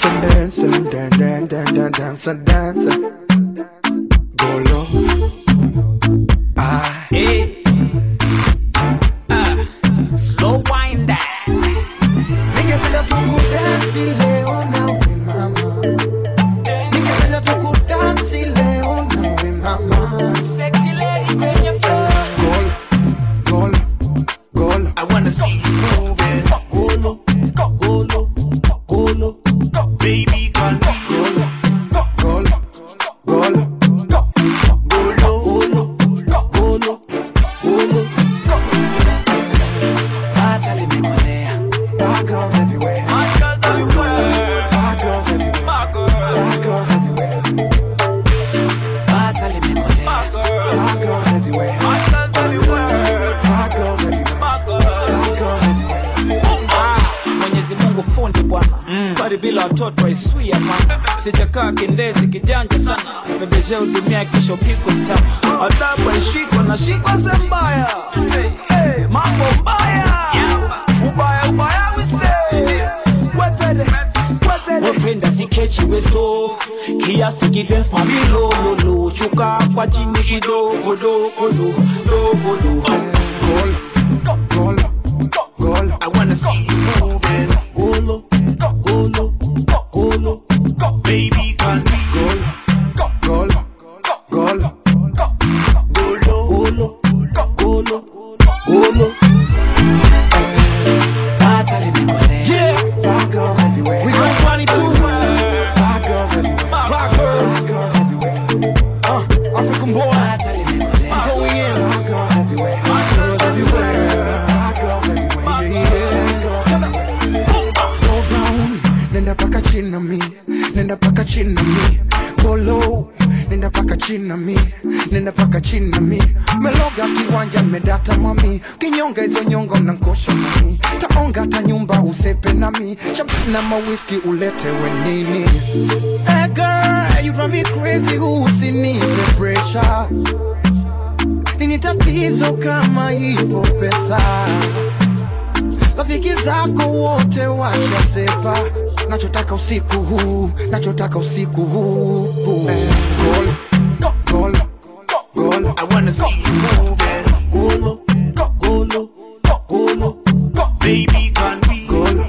dance, dance, dance. Go low. Hey. Slow wind down. Ningependa tukudansi leo nawe mama. Ningependa tukudansi leo nawe mama. Sexy lady when you Golo, golo. I wanna see you moving. Golo, golo, golo. Baby, can we Golo, golo. Bad girls everywhere. Bad girls everywhere. Bad girls everywhere. Bad girls everywhere. Bad girls everywhere. Mwenyezi Mungu fundi bwana. Bali bila watoto haiswi hapa. Sijakaa kindezi kijanja sana. Fedeje udumia kisho piko mtamu. Adabu haishikwa na shikwa sembaya. Hey, mambo mbaya. Ubaya we say. Wapenda sikechi weso. Kiasi to give us mami lo. Chuka kwa jini kidogo do. Golo. I wanna see you moving. Golo. Baby, can we Golo. Yeah. Bad girls everywhere. We gon' party too. Bad girls everywhere. Bad girls everywhere. African boy. I'm going in. Bad girls everywhere. Bad girls everywhere. Bad girls everywhere. Yeah. Go down. Nenda paka chini na mi. Nenda paka chini na mi. Go low. Nenda paka chini na mi. Nenda paka chini na mi. Meloga kiwanja medata mami. Kinyonga hizo nyongo na nkosha mami. Taonga hata nyumba usepe na mi. Champagne na mawiski ulete wenini. Hey girl, you drive me crazy, usinipe pressure. Nini tatizo kama hivyo pesa? Rafiki zako wote washasepa. Nachotaka usiku huu. Golo. I wanna see you moving. Golo. Baby, can we Golo.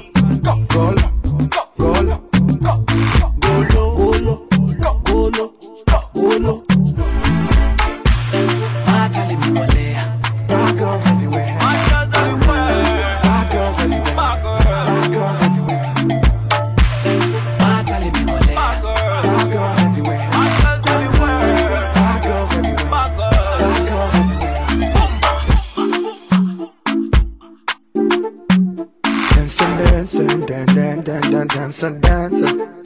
Bad girls everywhere. Bad girls everywhere. Bad girls everywhere. Bad girls everywhere. Dance, dance.